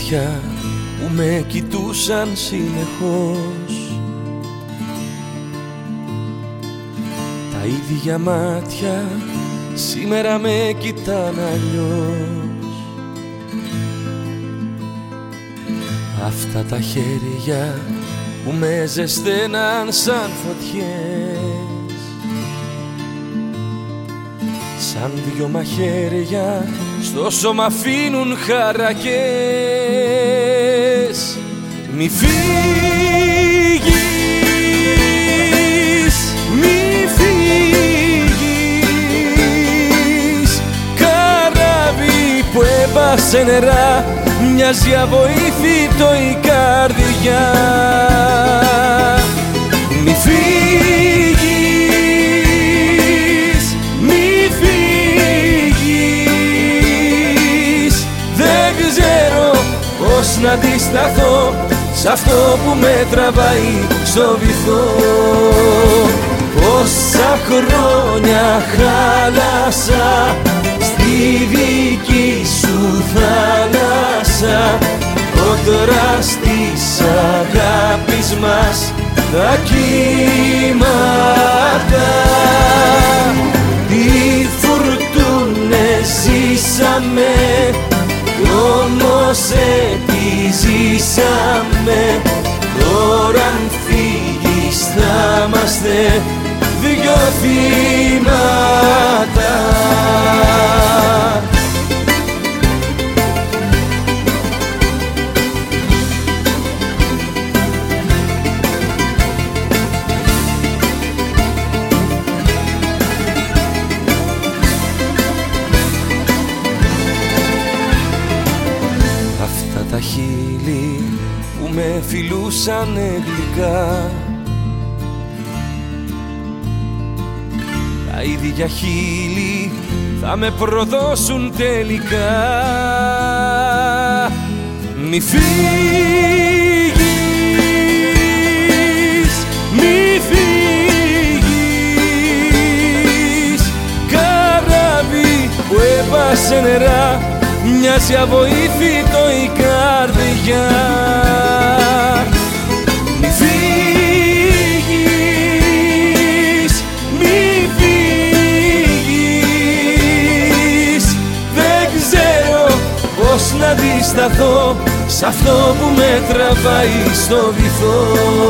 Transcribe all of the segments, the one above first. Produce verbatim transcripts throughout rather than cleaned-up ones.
μάτια που με κοιτούσαν συνεχώς, τα ίδια μάτια σήμερα με κοιτάν αλλιώς. Αυτά τα χέρια που με ζεσταίναν σαν φωτιές, σαν δυο μαχαίρια στο σώμα αφήνουν χαρακές. Μη φύγεις, μη φύγεις, καράβι που έπασε νερά, μοιάζει αβοήθητο η καρδιά. Μη φύγεις, μη φύγεις, δεν ξέρω πώς να αντισταθώ σ' αυτό που με τραβάει στο βυθό. Πόσα χρόνια χάλασα στη δική σου θάλασσα, κόντρα στις αγάπης μας τα κύματα. Τι φουρτούνες ζήσαμε κι όμως επιζήσαμε, τώρα αν φύγεις θα είμαστε δυο θύματα. Αυτά τα χείλη που με φιλούσαν γλυκά, τα ίδια χείλη θα με προδώσουν τελικά. Μη φύγεις, μη φύγεις, καράβι που έπασε νερά, μοιάζει αβοήθητο η καρδιά. Μη φύγεις, μη φύγεις, δεν ξέρω πώς να αντισταθώ σ' αυτό που με τραβάει στο βυθό.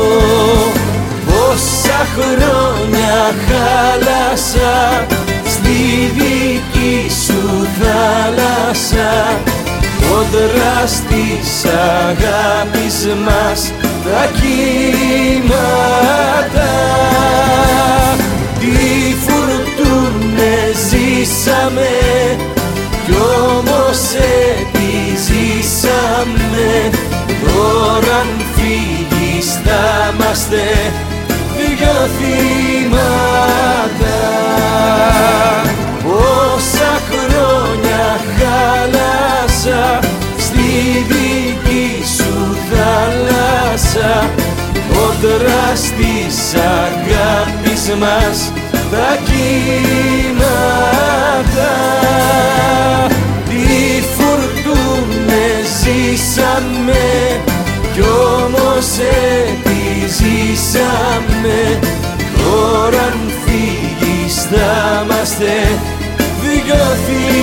Πόσα χρόνια χάλασα στη δική σου θάλασσα, κόντρα στις αγάπης μας τα κύματα. Τι φουρτούνες ζήσαμε κι όμως επιζήσαμε, τώρα αν φύγεις θα είμαστε δυο θύματα. Πόσα χρόνια χάλασα στη δική σου θάλασσα, κόντρα στις αγάπης μας τα κύματα. Τι φουρτούνες ζήσαμε κι όμως επιζήσαμε, τώρα αν φύγεις θα είμαστε δυο θύματα.